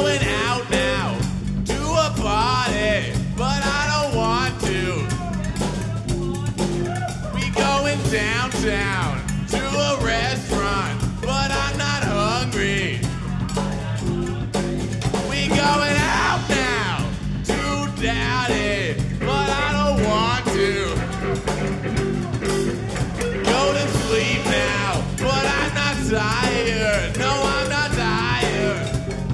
going out now to a party, but I don't want to. We going downtown to a restaurant, but I'm not hungry. We going out now to Dowdy, but I don't want to. Go to sleep now, but I'm not tired. No, I'm not tired.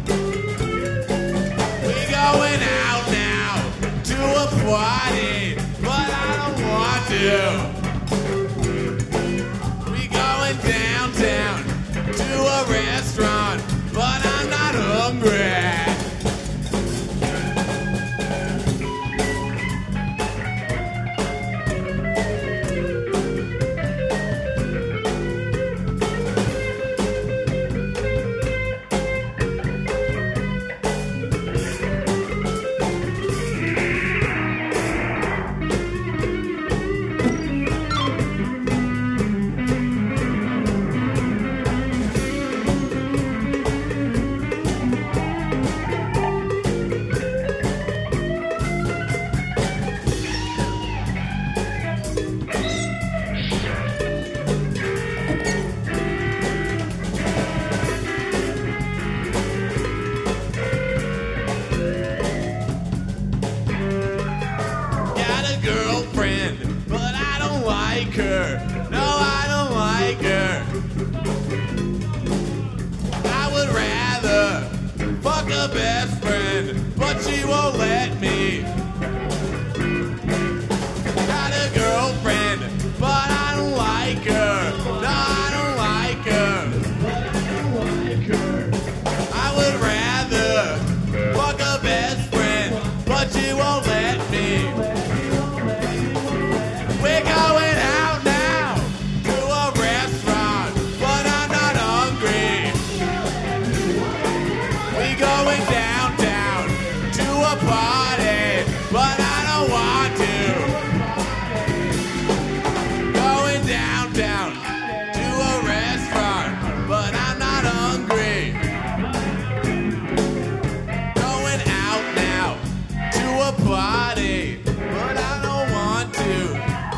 We going out now to a party, but I don't want to. We going downtown to a restaurant, but I'm not hungry. Girlfriend, but I don't like her. No, I don't like her. I would rather fuck a best friend, but she won't let me. Got a girlfriend, but I don't like her. No, I don't like her. I would rather fuck a best friend, but she won't let me. We're going out now to a restaurant, but I'm not hungry. We going downtown to a party, but I don't want to. Going downtown to a restaurant, but I'm not hungry. Going out now to a party, but I don't want to.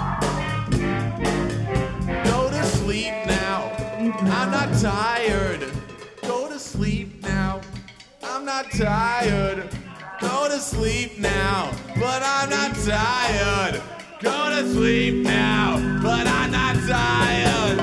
Sleep now, I'm not tired. Go to sleep now, I'm not tired. Go to sleep now, but I'm not tired. Go to sleep now, but I'm not tired.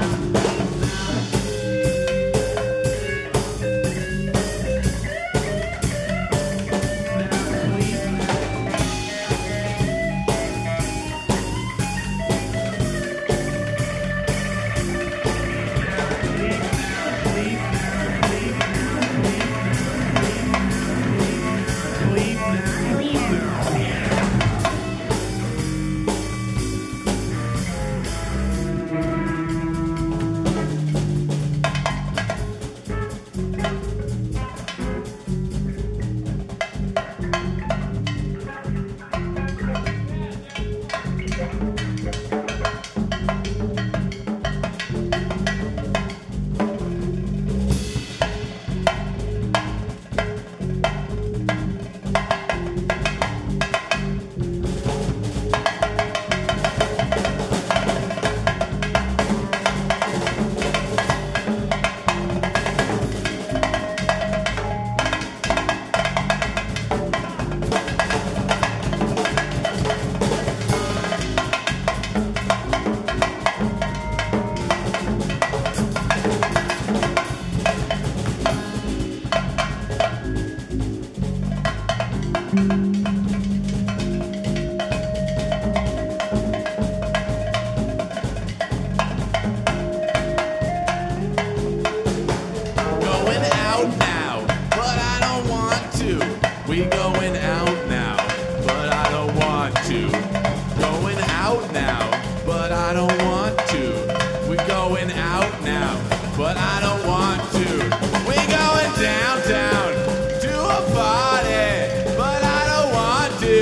We going out now, but I don't want to. Going out now, but I don't want to. We going out now, but I don't want to. We going downtown to a party, but I don't want to.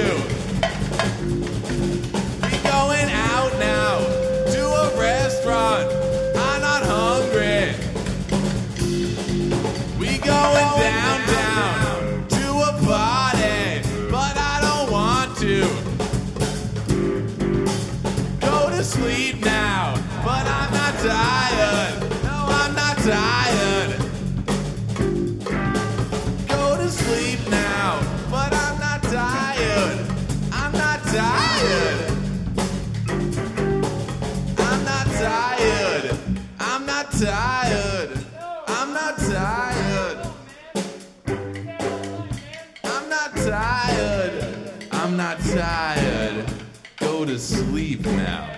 We going out now to a restaurant. I'm not hungry. We going downtown tired. Go to sleep now, but I'm not tired. I'm not tired. I'm not tired. I'm not tired. I'm not tired. I'm not tired. I'm not tired. Go to sleep now.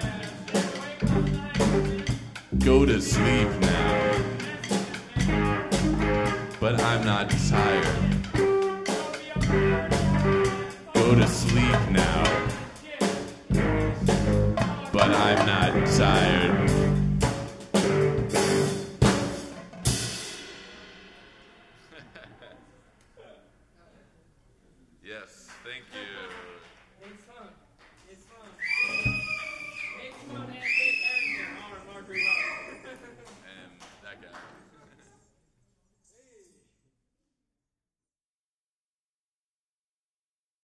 Go to sleep now. But I'm not tired. Go to sleep now. But I'm not tired.